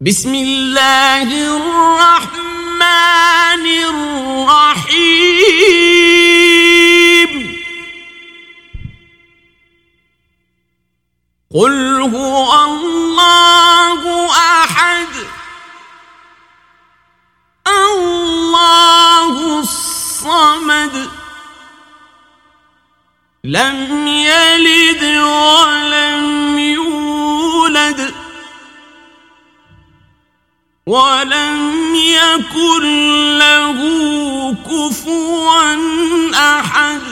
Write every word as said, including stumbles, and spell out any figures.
بسم الله الرحمن الرحيم قل هو الله أحد الله الصمد لم يلد ولم يولد ولم يكن له كفوا أحد